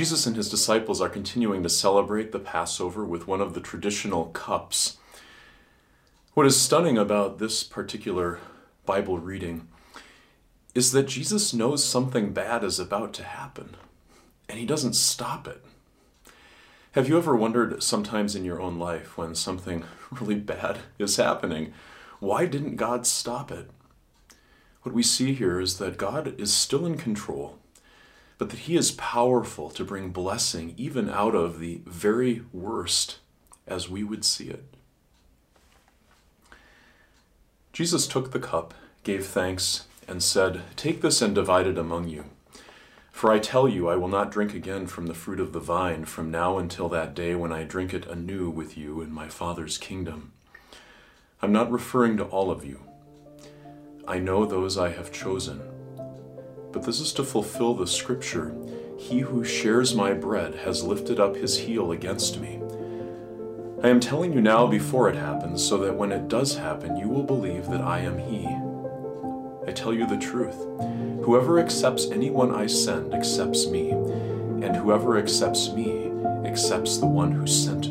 Jesus and his disciples are continuing to celebrate the Passover with one of the traditional cups. What is stunning about this particular Bible reading is that Jesus knows something bad is about to happen, and he doesn't stop it. Have you ever wondered sometimes in your own life when something really bad is happening, why didn't God stop it? What we see here is that God is still in control, but that he is powerful to bring blessing even out of the very worst as we would see it. Jesus took the cup, gave thanks, and said, "Take this and divide it among you. For I tell you, I will not drink again from the fruit of the vine from now until that day when I drink it anew with you in my Father's kingdom." I'm not referring to all of you. I know those I have chosen. But this is to fulfill the scripture, "He who shares my bread has lifted up his heel against me." I am telling you now before it happens, so that when it does happen, you will believe that I am he. I tell you the truth. Whoever accepts anyone I send accepts me, and whoever accepts me accepts the one who sent